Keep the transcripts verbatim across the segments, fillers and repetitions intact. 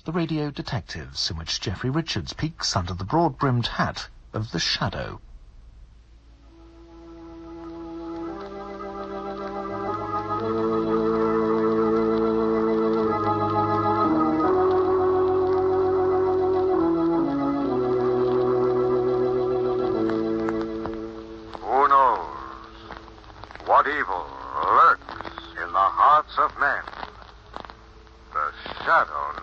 The Radio Detectives, in which Geoffrey Richards peeks under the broad-brimmed hat of the Shadow. Who knows what evil lurks in the hearts of men? The Shadow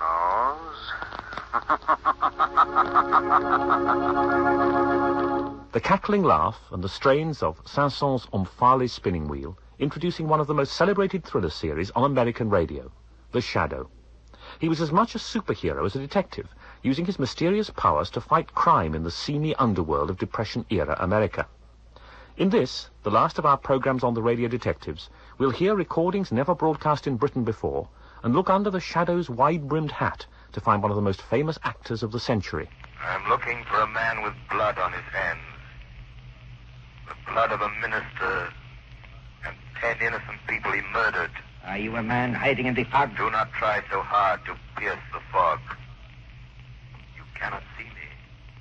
knows. The cackling laugh and the strains of Saint-Saëns' Omphale's spinning wheel, introducing one of the most celebrated thriller series on American radio, The Shadow. He was as much a superhero as a detective, using his mysterious powers to fight crime in the seamy underworld of Depression-era America. In this, the last of our programs on the Radio Detectives, we'll hear recordings never broadcast in Britain before, and look under the Shadow's wide-brimmed hat to find one of the most famous actors of the century. I'm looking for a man with blood on his hands. The blood of a minister and ten innocent people he murdered. Are you a man hiding in the fog? Do not try so hard to pierce the fog. You cannot see me,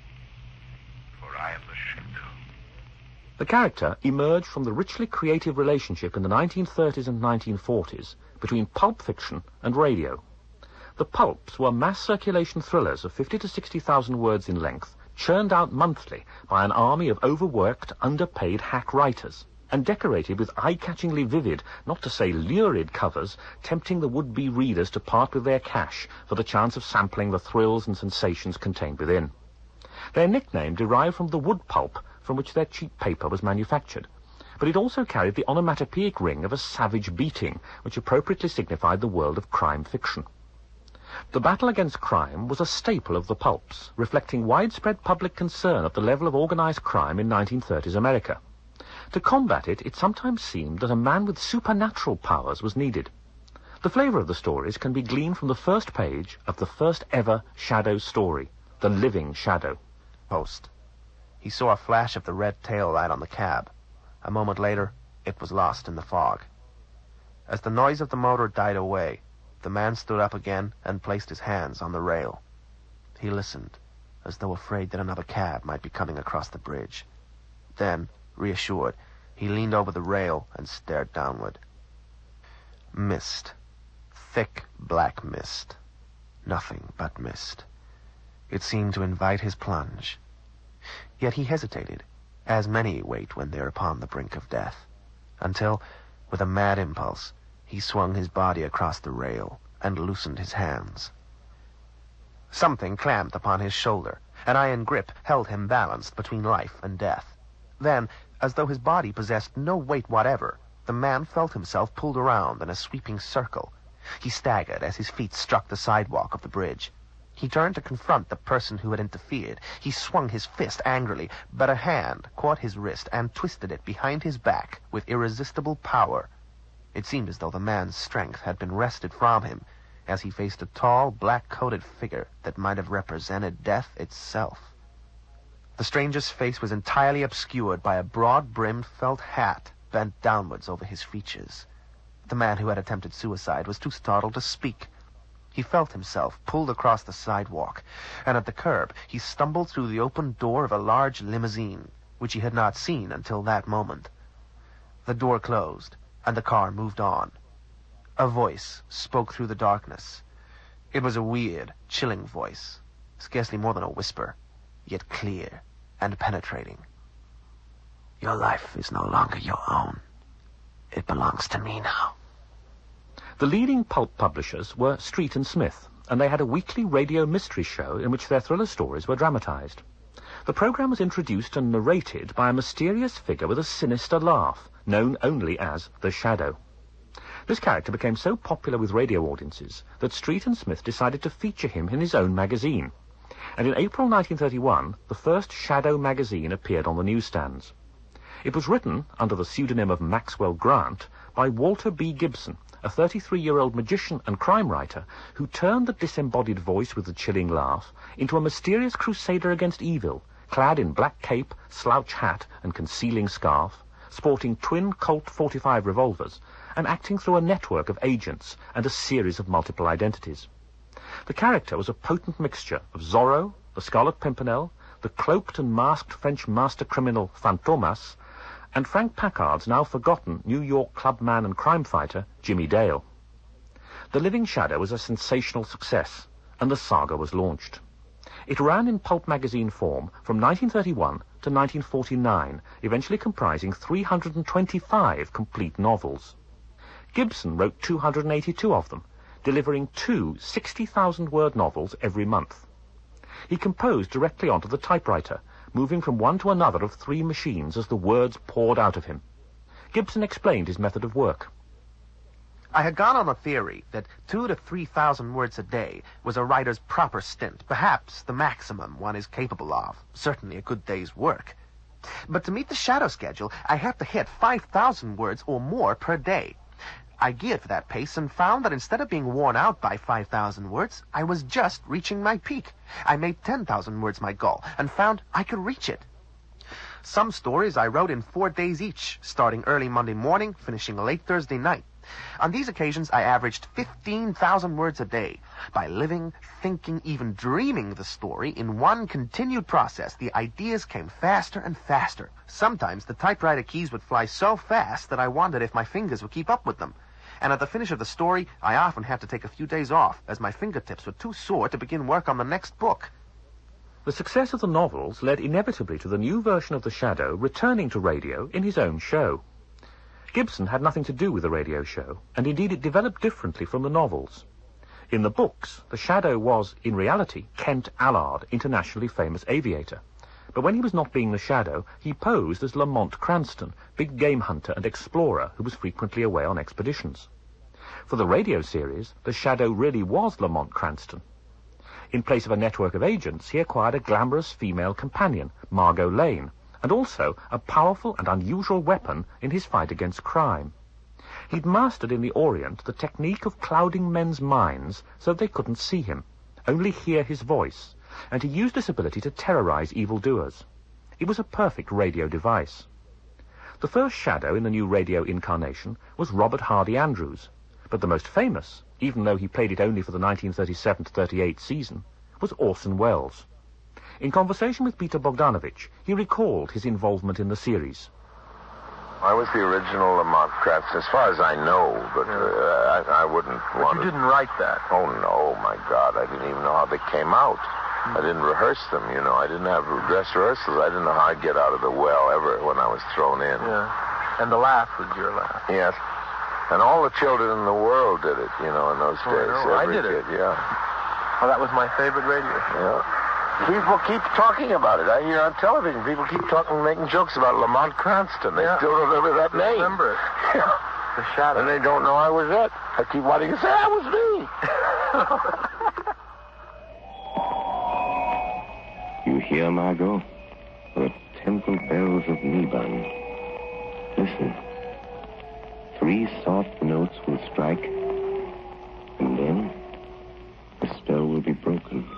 for I am the Shadow. The character emerged from the richly creative relationship in the nineteen thirties and nineteen forties between pulp fiction and radio. The pulps were mass circulation thrillers of fifty to sixty thousand words in length, churned out monthly by an army of overworked, underpaid hack writers, and decorated with eye-catchingly vivid, not to say lurid covers, tempting the would-be readers to part with their cash for the chance of sampling the thrills and sensations contained within. Their nickname derived from the wood pulp from which their cheap paper was manufactured, but it also carried the onomatopoeic ring of a savage beating, which appropriately signified the world of crime fiction. The battle against crime was a staple of the pulps, reflecting widespread public concern at the level of organized crime in nineteen thirties America. To combat it, it sometimes seemed that a man with supernatural powers was needed. The flavor of the stories can be gleaned from the first page of the first ever Shadow story, The Living Shadow. Post. He saw a flash of the red tail light on the cab. A moment later, it was lost in the fog. As the noise of the motor died away, the man stood up again and placed his hands on the rail. He listened, as though afraid that another cab might be coming across the bridge. Then, reassured, he leaned over the rail and stared downward. Mist. Thick, black mist. Nothing but mist. It seemed to invite his plunge. Yet he hesitated, as many wait when they're upon the brink of death, until, with a mad impulse, he swung his body across the rail and loosened his hands. Something clamped upon his shoulder. An iron grip held him balanced between life and death. Then, as though his body possessed no weight whatever, the man felt himself pulled around in a sweeping circle. He staggered as his feet struck the sidewalk of the bridge. He turned to confront the person who had interfered. He swung his fist angrily, but a hand caught his wrist and twisted it behind his back with irresistible power. It seemed as though the man's strength had been wrested from him, as he faced a tall, black-coated figure that might have represented death itself. The stranger's face was entirely obscured by a broad-brimmed felt hat bent downwards over his features. The man who had attempted suicide was too startled to speak. He felt himself pulled across the sidewalk, and at the curb he stumbled through the open door of a large limousine, which he had not seen until that moment. The door closed, and the car moved on. A voice spoke through the darkness. It was a weird, chilling voice, scarcely more than a whisper, yet clear and penetrating. Your life is no longer your own. It belongs to me now. The leading pulp publishers were Street and Smith, and they had a weekly radio mystery show in which their thriller stories were dramatized. The program was introduced and narrated by a mysterious figure with a sinister laugh, known only as the Shadow. This character became so popular with radio audiences that Street and Smith decided to feature him in his own magazine. And in April nineteen thirty-one, the first Shadow magazine appeared on the newsstands. It was written, under the pseudonym of Maxwell Grant, by Walter B. Gibson, a thirty-three-year-old magician and crime writer who turned the disembodied voice with the chilling laugh into a mysterious crusader against evil, clad in black cape, slouch hat, and concealing scarf, sporting twin Colt forty-five revolvers, and acting through a network of agents and a series of multiple identities. The character was a potent mixture of Zorro, the Scarlet Pimpernel, the cloaked and masked French master criminal Fantomas, and Frank Packard's now forgotten New York clubman and crime fighter Jimmy Dale. The Living Shadow was a sensational success, and the saga was launched. It ran in pulp magazine form from nineteen thirty-one to nineteen forty-nine, eventually comprising three hundred twenty-five complete novels. Gibson wrote two hundred eighty-two of them, delivering two sixty thousand word novels every month. He composed directly onto the typewriter, moving from one to another of three machines as the words poured out of him. Gibson explained his method of work. I had gone on the theory that two to three thousand words a day was a writer's proper stint, perhaps the maximum one is capable of, certainly a good day's work. But to meet the Shadow schedule, I have to hit five thousand words or more per day. I geared for that pace and found that instead of being worn out by five thousand words, I was just reaching my peak. I made ten thousand words my goal and found I could reach it. Some stories I wrote in four days each, starting early Monday morning, finishing late Thursday night. On these occasions, I averaged fifteen thousand words a day. By living, thinking, even dreaming the story in one continued process, the ideas came faster and faster. Sometimes the typewriter keys would fly so fast that I wondered if my fingers would keep up with them. And at the finish of the story, I often had to take a few days off, as my fingertips were too sore to begin work on the next book. The success of the novels led inevitably to the new version of The Shadow returning to radio in his own show. Gibson had nothing to do with the radio show, and indeed it developed differently from the novels. In the books, the Shadow was, in reality, Kent Allard, internationally famous aviator. But when he was not being the Shadow, he posed as Lamont Cranston, big game hunter and explorer who was frequently away on expeditions. For the radio series, the Shadow really was Lamont Cranston. In place of a network of agents, he acquired a glamorous female companion, Margot Lane, and also a powerful and unusual weapon in his fight against crime. He'd mastered in the Orient the technique of clouding men's minds so they couldn't see him, only hear his voice, and he used this ability to terrorize evildoers. It was a perfect radio device. The first Shadow in the new radio incarnation was Robert Hardy Andrews, but the most famous, even though he played it only for the nineteen thirty-seven to thirty-eight season, was Orson Welles. In conversation with Peter Bogdanovich, he recalled his involvement in the series. I was the original Lamont Cranston, as far as I know, but uh, I, I wouldn't but want you to... didn't write that. Oh, no, my God, I didn't even know how they came out. I didn't rehearse them, you know. I didn't have dress rehearsals. I didn't know how I'd get out of the well ever when I was thrown in. Yeah. And the laugh was your laugh. Yes. And all the children in the world did it, you know, in those Oh, days. no, I Every did it. kid, yeah. Oh, that was my favorite radio show. Yeah. People keep talking about it. I hear on television, people keep talking, making jokes about Lamont Cranston. They Yeah. still remember that I name. remember it. Yeah. The Shadow. And they don't know I was it. I keep wanting to say, that was me. You hear, Margot? The temple bells of Niban. Listen. Three soft notes will strike, and then the spell will be broken.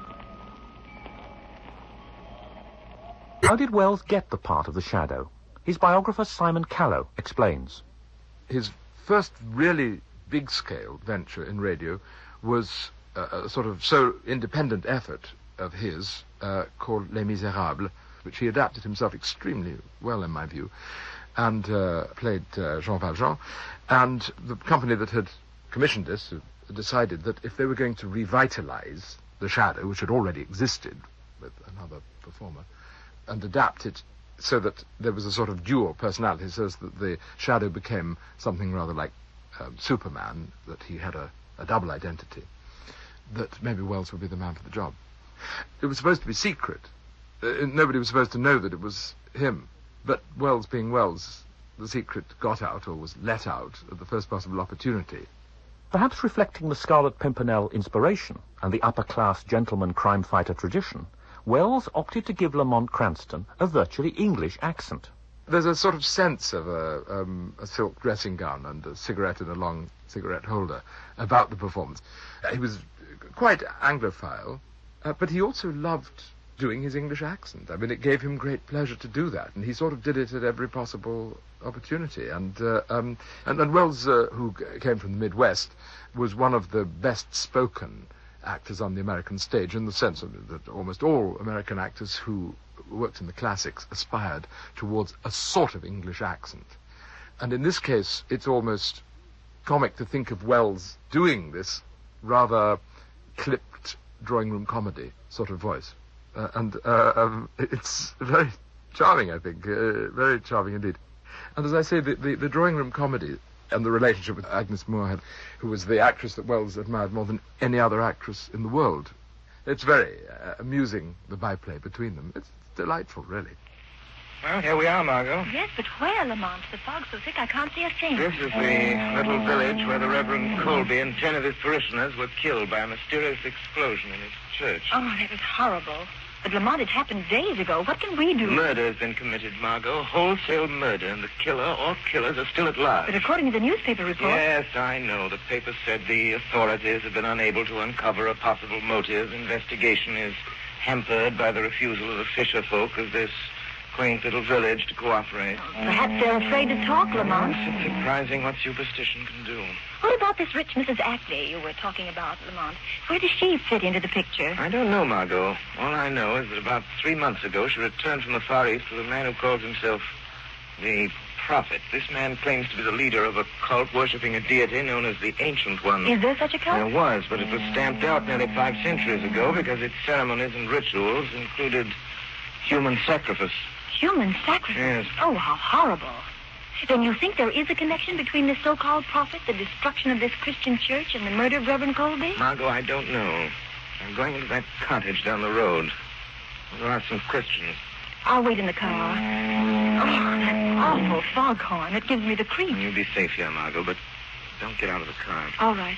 How did Welles get the part of the Shadow? His biographer Simon Callow explains. His first really big-scale venture in radio was a, a sort of so independent effort of his uh, called Les Miserables, which he adapted himself extremely well, in my view, and uh, played uh, Jean Valjean. And the company that had commissioned this uh, decided that if they were going to revitalize the Shadow, which had already existed with another performer, and adapt it so that there was a sort of dual personality, so that the Shadow became something rather like um, Superman, that he had a, a double identity, that maybe Welles would be the man for the job. It was supposed to be secret. Uh, nobody was supposed to know that it was him. But Welles being Welles, the secret got out, or was let out, at the first possible opportunity. Perhaps reflecting the Scarlet Pimpernel inspiration and the upper-class gentleman crime fighter tradition, Welles opted to give Lamont Cranston a virtually English accent. There's a sort of sense of a, um, a silk dressing gown and a cigarette in a long cigarette holder about the performance. He was quite Anglophile, uh, but he also loved doing his English accent. I mean, it gave him great pleasure to do that, and he sort of did it at every possible opportunity. And uh, um, and, and Welles, uh, who came from the Midwest, was one of the best-spoken actors on the American stage, in the sense of that almost all American actors who worked in the classics aspired towards a sort of English accent. And in this case, it's almost comic to think of Wells doing this rather clipped drawing room comedy sort of voice. Uh, and uh, um, it's very charming, I think, uh, very charming indeed. And as I say, the, the, the drawing room comedy and the relationship with Agnes Moorehead, who was the actress that Wells admired more than any other actress in the world, it's very uh, amusing, the byplay between them. It's delightful, really. Well, here we are, Margot. Yes, but where, Lamont? The fog's so thick I can't see a thing. This is the little village where the Reverend Colby and ten of his parishioners were killed by a mysterious explosion in his church. Oh, that was horrible. But, Lamont, it happened days ago. What can we do? Murder has been committed, Margot. Wholesale murder, and the killer or killers are still at large. But according to the newspaper report... Yes, I know. The paper said the authorities have been unable to uncover a possible motive. Investigation is hampered by the refusal of the fisher folk of this quaint little village to cooperate. Perhaps they're afraid to talk, Lamont. It's surprising what superstition can do. What about this rich Missus Ackley you were talking about, Lamont? Where does she fit into the picture? I don't know, Margot. All I know is that about three months ago she returned from the Far East with a man who calls himself the Prophet. This man claims to be the leader of a cult worshipping a deity known as the Ancient One. Is there such a cult? There was, but it was stamped out nearly five centuries ago because its ceremonies and rituals included human sacrifice. Human sacrifice? Yes. Oh, how horrible. Then you think there is a connection between this so-called prophet, the destruction of this Christian church, and the murder of Reverend Colby? Margot, I don't know. I'm going into that cottage down the road. I'll ask some questions. I'll wait in the car. Oh, that awful foghorn. It gives me the creeps. You'll be safe here, Margot, but don't get out of the car. All right.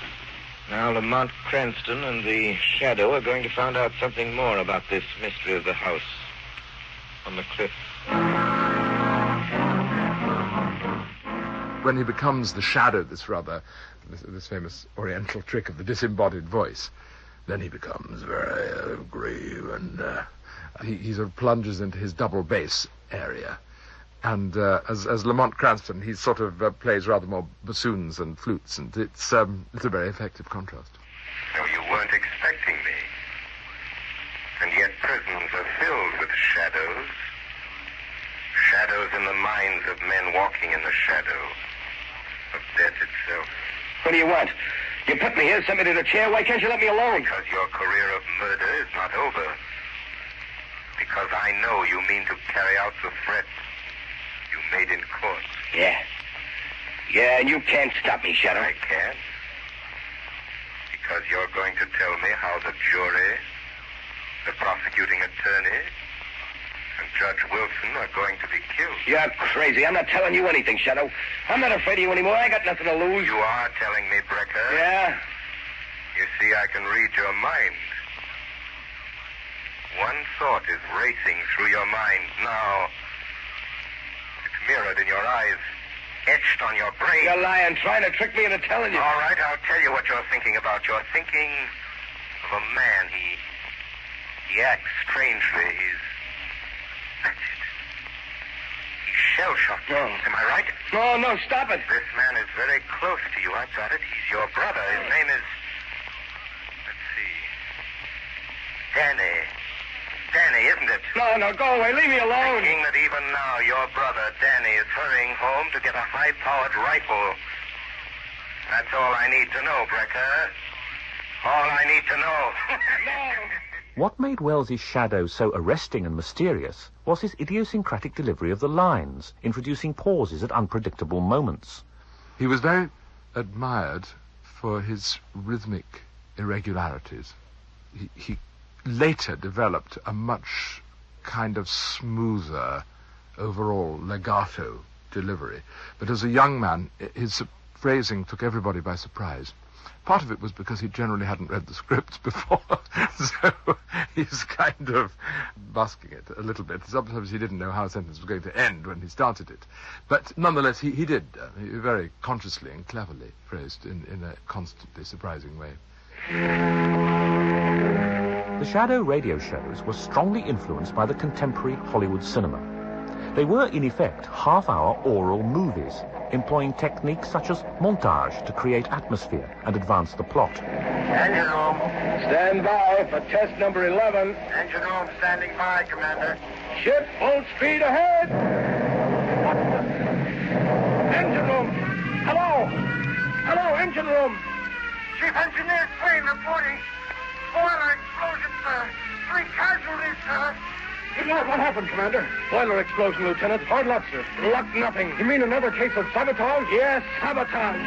Now, Lamont Cranston and the Shadow are going to find out something more about this mystery of the house on the cliff. When he becomes the Shadow, this rather, this, this famous Oriental trick of the disembodied voice, then he becomes very uh, grave and uh, he, he sort of plunges into his double bass area. And uh, as, as Lamont Cranston, he sort of uh, plays rather more bassoons and flutes, and it's, um, it's a very effective contrast. No, you weren't expecting me. And yet prisons are filled with shadows. Shadows in the minds of men walking in the shadow of death itself. What do you want? You put me here, sent me to the chair. Why can't you let me alone? Because your career of murder is not over. Because I know you mean to carry out the threat you made in court. Yeah. Yeah, and you can't stop me, Shadow. I can't. Because you're going to tell me how the jury, the prosecuting attorney, and Judge Wilson are going to be killed. You're crazy. I'm not telling you anything, Shadow. I'm not afraid of you anymore. I got nothing to lose. You are telling me, Brecker. Yeah? You see, I can read your mind. One thought is racing through your mind now. It's mirrored in your eyes, etched on your brain. You're lying, trying to trick me into telling you. All right, I'll tell you what you're thinking about. You're thinking of a man. He, he acts strangely. He's... That's it. He's shell-shocked. No. Am I right? No, no, stop it. This man is very close to you. I've got it. He's your brother. His name is... Let's see. Danny. Danny, isn't it? No, no, go away. Leave me alone. Thinking that even now your brother, Danny, is hurrying home to get a high-powered rifle. That's all I need to know, Brecker. All I need to know. No. What made Wells's Shadow so arresting and mysterious was his idiosyncratic delivery of the lines, introducing pauses at unpredictable moments. He was very admired for his rhythmic irregularities. He, he later developed a much kind of smoother overall legato delivery. But as a young man, his phrasing took everybody by surprise. Part of it was because he generally hadn't read the scripts before, so he's kind of busking it a little bit. Sometimes he didn't know how a sentence was going to end when he started it. But nonetheless, he, he did, uh, he very consciously and cleverly phrased in, in a constantly surprising way. The Shadow radio shows were strongly influenced by the contemporary Hollywood cinema. They were, in effect, half-hour oral movies, employing techniques such as montage to create atmosphere and advance the plot. Engine room. Stand by for test number eleven. Engine room standing by, Commander. Ship full speed ahead. Engine room. Hello. Hello, engine room. Chief Engineer's plane reporting. Boiler explosion, sir. Three casualties, sir. Good luck. What happened, Commander? Boiler explosion, Lieutenant. Hard luck, sir. Luck nothing. You mean another case of sabotage? Yes, sabotage.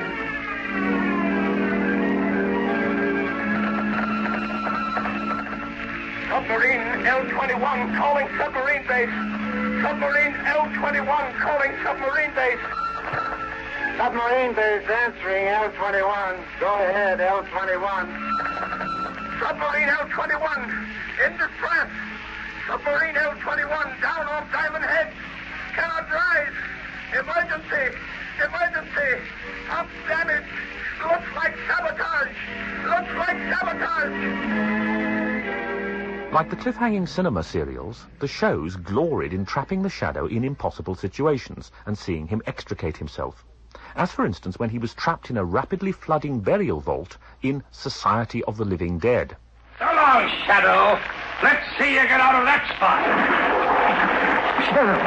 Submarine L twenty-one calling submarine base. Submarine L twenty-one calling submarine base. Submarine base answering L twenty-one. Go ahead, L twenty-one. Submarine L twenty-one in distress. Submarine L twenty-one down off Diamond Head. Cannot rise. Emergency. Emergency. Pump damage. Looks like sabotage. Looks like sabotage. Like the cliffhanging cinema serials, the shows gloried in trapping the Shadow in impossible situations and seeing him extricate himself. As, for instance, when he was trapped in a rapidly flooding burial vault in Society of the Living Dead. So long, Shadow. Let's see you get out of that spot. Shadow.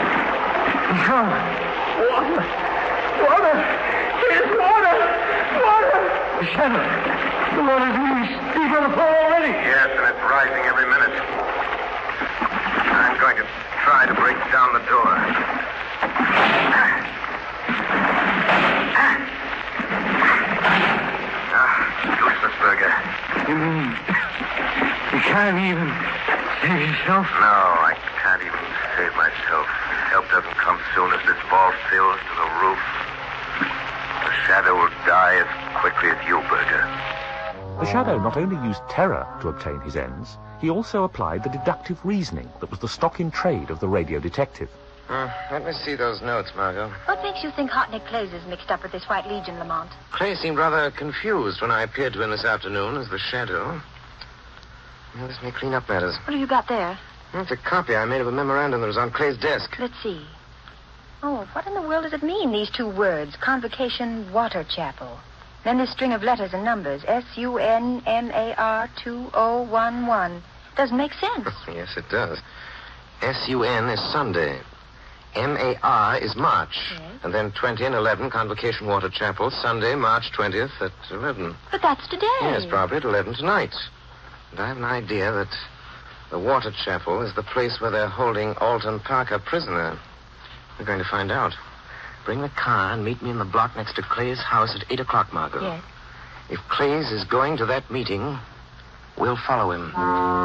Water. Water. There's water. Water. Shadow. The water's loose. He's on the floor already. Yes, and it's rising every minute. I'm going to try to break down the door. Ah, Dusselsberger. You mean you can't even save yourself? No, I can't even save myself. Help doesn't come soon as this ball fills to the roof. The Shadow will die as quickly as you, Berger. The Shadow not only used terror to obtain his ends, he also applied the deductive reasoning that was the stock in trade of the radio detective. Uh, let me see those notes, Margot. What makes you think Hartnett Clays is mixed up with this White Legion, Lamont? Clay seemed rather confused when I appeared to him this afternoon as the Shadow. Well, this may clean up matters. What have you got there? It's a copy I made of a memorandum that was on Clay's desk. Let's see. Oh, what in the world does it mean, these two words? Convocation Water Chapel. Then this string of letters and numbers. S U N M A R two oh one one. Doesn't make sense. Yes, it does. S U N is Sunday. M A R is March. Yes. And then twenty and eleven, Convocation Water Chapel, Sunday, March twentieth at eleven. But that's today. Yes, probably at eleven tonight. And I have an idea that the Water Chapel is the place where they're holding Alton Parker prisoner. We're going to find out. Bring the car and meet me in the block next to Clay's house at eight o'clock, Margot. Yes. If Clay's is going to that meeting, we'll follow him.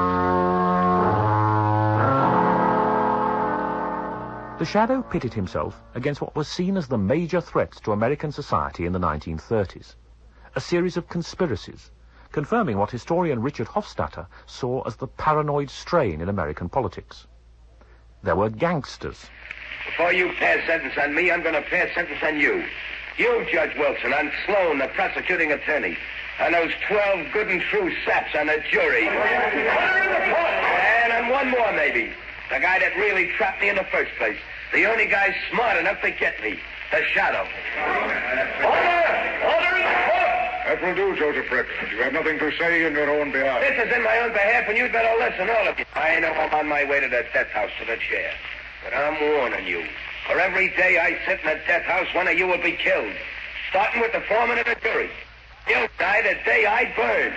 The Shadow pitted himself against what was seen as the major threats to American society in the nineteen thirties. A series of conspiracies, confirming what historian Richard Hofstadter saw as the paranoid strain in American politics. There were gangsters. Before you pass sentence on me, I'm going to pass sentence on you. You, Judge Wilson, on Sloan, the prosecuting attorney, and those twelve good and true saps on the jury. And on one more, maybe. The guy that really trapped me in the first place. The only guy smart enough to get me. The Shadow. Order! Order in the court! That will do, Joseph Rex. You have nothing to say in your own behalf. This is in my own behalf, and you'd better listen, all of you. I know I'm on my way to the death house to the chair. But I'm warning you. For every day I sit in the death house, one of you will be killed. Starting with the foreman of the jury. You'll die the day I burn.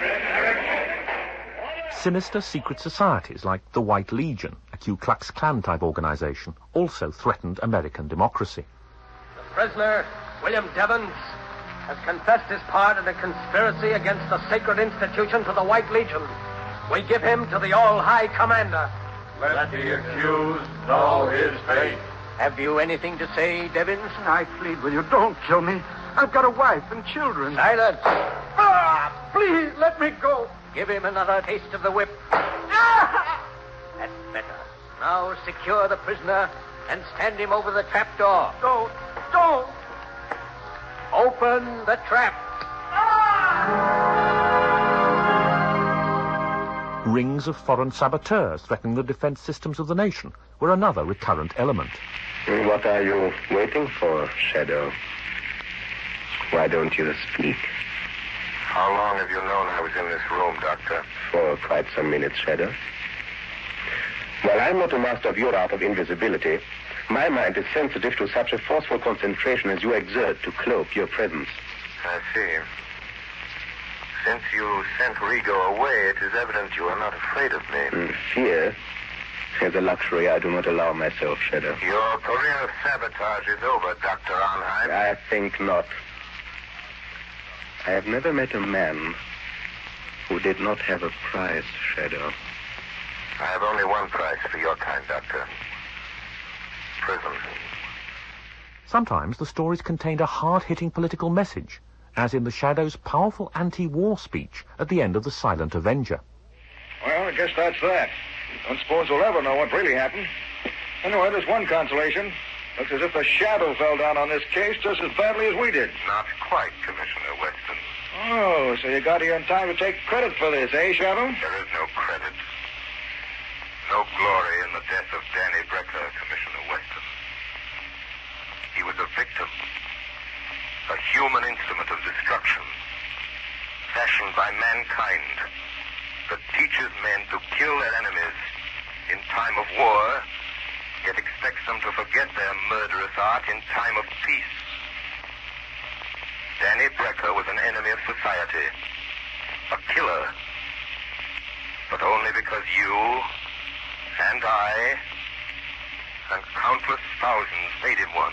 Sinister secret societies like the White Legion, a Ku Klux Klan-type organization, also threatened American democracy. The prisoner, William Devons, has confessed his part in a conspiracy against the sacred institutions of the White Legion. We give him to the All-High Commander. Let the accused know his fate. Have you anything to say, Devins? I plead with you, don't kill me. I've got a wife and children. Silence. Ah, please, let me go. Give him another taste of the whip. Ah! That's better. Now secure the prisoner and stand him over the trap door. Don't, don't. Open the trap. Rings of foreign saboteurs threatening the defense systems of the nation were another recurrent element. What are you waiting for, Shadow? Why don't you speak? How long have you known I was in this room, Doctor? For quite some minutes, Shadow. While I'm not a master of your art of invisibility, my mind is sensitive to such a forceful concentration as you exert to cloak your presence. I see. Since you sent Rigo away, it is evident you are not afraid of me. Mm, fear is a luxury I do not allow myself, Shadow. Your career of sabotage is over, Doctor Arnheim. I think not. I have never met a man who did not have a price, Shadow. I have only one price for your kind, Doctor. Prison. Sometimes the stories contained a hard-hitting political message, as in the Shadow's powerful anti-war speech at the end of The Silent Avenger. Well, I guess that's that. Don't suppose we'll ever know what really happened. Anyway, there's one consolation. Looks as if the Shadow fell down on this case just as badly as we did. Not quite, Commissioner Weston. Oh, so you got here in time to take credit for this, eh, Shadow? There is no credit. No glory in the death of Danny Brecker, Commissioner Weston. He was a victim. A human instrument of destruction. Fashioned by mankind. That teaches men to kill their enemies in time of war, yet expects them to forget their murderous art in time of peace. Danny Brecker was an enemy of society. A killer. But only because you and I and countless thousands made him one.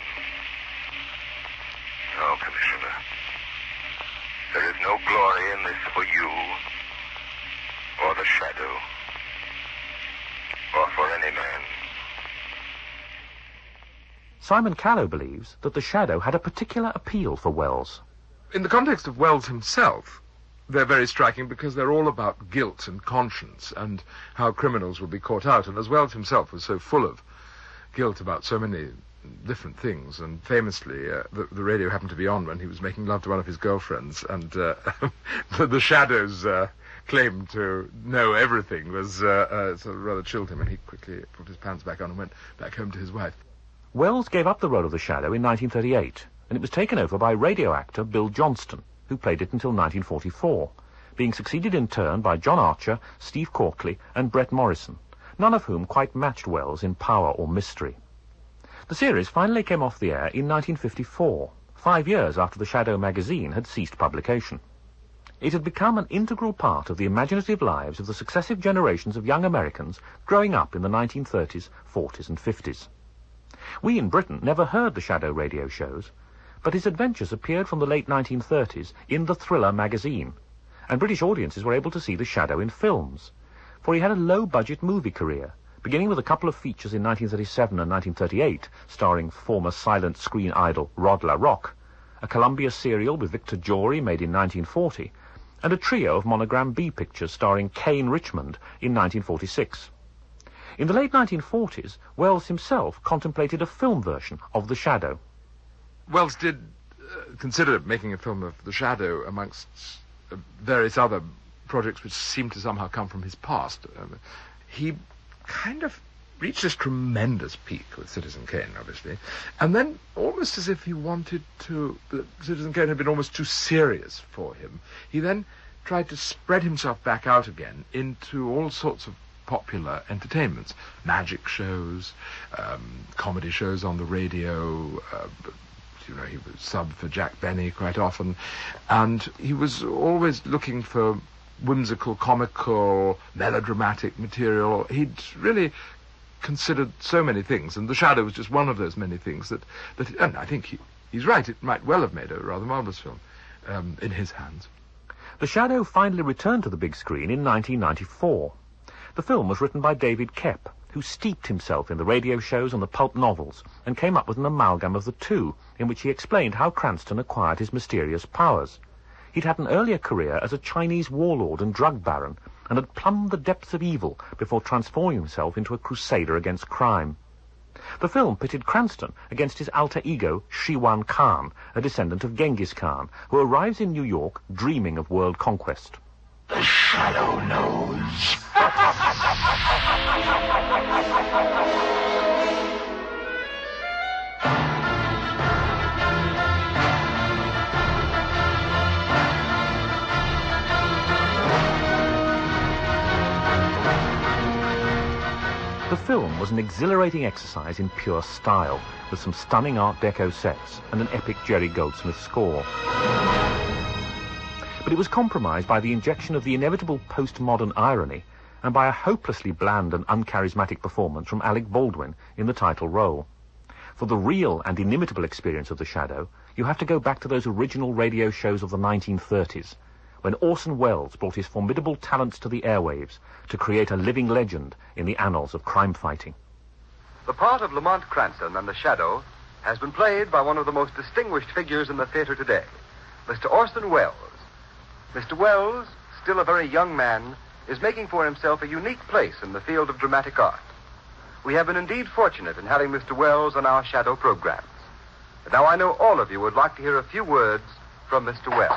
No, Commissioner. There is no glory in this for you, or the Shadow, or for any man. Simon Callow believes that the Shadow had a particular appeal for Wells. In the context of Wells himself, they're very striking because they're all about guilt and conscience and how criminals will be caught out. And as Wells himself was so full of guilt about so many different things, and famously uh, the, the radio happened to be on when he was making love to one of his girlfriends, and uh, the, the Shadow's uh, claim to know everything was uh, uh, sort of rather chilled him, and he quickly put his pants back on and went back home to his wife. Wells gave up the role of the Shadow in nineteen thirty-eight, and it was taken over by radio actor Bill Johnston, who played it until nineteen forty-four, being succeeded in turn by John Archer, Steve Courtley, and Brett Morrison, none of whom quite matched Wells in power or mystery. The series finally came off the air in nineteen fifty-four, five years after the Shadow magazine had ceased publication. It had become an integral part of the imaginative lives of the successive generations of young Americans growing up in the nineteen thirties, forties, and fifties. We in Britain never heard the Shadow radio shows, but his adventures appeared from the late nineteen thirties in the Thriller magazine, and British audiences were able to see the Shadow in films, for he had a low-budget movie career, beginning with a couple of features in nineteen thirty-seven and nineteen thirty-eight, starring former silent screen idol Rod LaRocque, a Columbia serial with Victor Jory made in nineteen forty, and a trio of Monogram B pictures starring Kane Richmond in nineteen forty-six. In the late nineteen forties, Wells himself contemplated a film version of The Shadow. Wells did uh, consider making a film of The Shadow amongst uh, various other projects which seemed to somehow come from his past. Um, he kind of reached this tremendous peak with Citizen Kane, obviously, and then almost as if he wanted to... Uh, Citizen Kane had been almost too serious for him. He then tried to spread himself back out again into all sorts of popular entertainments, magic shows, um, comedy shows on the radio. Uh, you know, he was subbed for Jack Benny quite often, and he was always looking for whimsical, comical, melodramatic material. He'd really considered so many things, and The Shadow was just one of those many things that, that and I think he, he's right, it might well have made a rather marvellous film um, in his hands. The Shadow finally returned to the big screen in nineteen ninety-four. The film was written by David Koepp, who steeped himself in the radio shows and the pulp novels, and came up with an amalgam of the two, in which he explained how Cranston acquired his mysterious powers. He'd had an earlier career as a Chinese warlord and drug baron, and had plumbed the depths of evil before transforming himself into a crusader against crime. The film pitted Cranston against his alter ego, Shiwan Khan, a descendant of Genghis Khan, who arrives in New York dreaming of world conquest. The Shadow knows. The film was an exhilarating exercise in pure style, with some stunning Art Deco sets and an epic Jerry Goldsmith score. But it was compromised by the injection of the inevitable postmodern irony and by a hopelessly bland and uncharismatic performance from Alec Baldwin in the title role. For the real and inimitable experience of The Shadow, you have to go back to those original radio shows of the nineteen thirties, when Orson Welles brought his formidable talents to the airwaves to create a living legend in the annals of crime fighting. The part of Lamont Cranston and The Shadow has been played by one of the most distinguished figures in the theater today, Mister Orson Welles. Mister Welles, still a very young man, is making for himself a unique place in the field of dramatic art. We have been indeed fortunate in having Mister Welles on our Shadow programs. And now I know all of you would like to hear a few words from Mister Welles.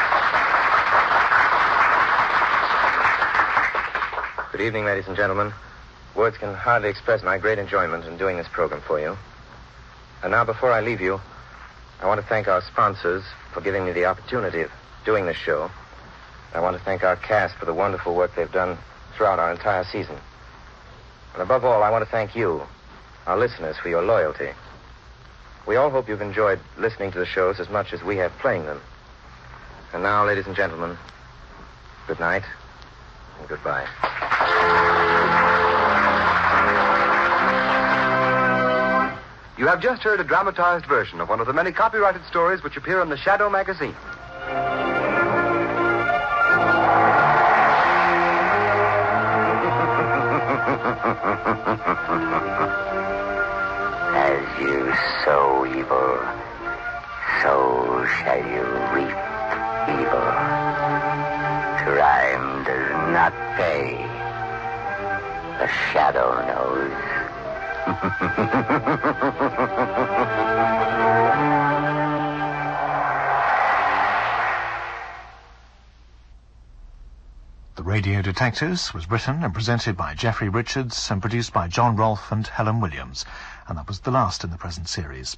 Good evening, ladies and gentlemen. Words can hardly express my great enjoyment in doing this program for you. And now, before I leave you, I want to thank our sponsors for giving me the opportunity of doing this show. I want to thank our cast for the wonderful work they've done throughout our entire season. And above all, I want to thank you, our listeners, for your loyalty. We all hope you've enjoyed listening to the shows as much as we have playing them. And now, ladies and gentlemen, good night and goodbye. You have just heard a dramatized version of one of the many copyrighted stories which appear in the Shadow magazine. As you sow evil, so shall you reap evil. Crime does not pay. The Shadow knows. The Radio Detectives was written and presented by Jeffrey Richards and produced by John Rolfe and Helen Williams, and that was the last in the present series.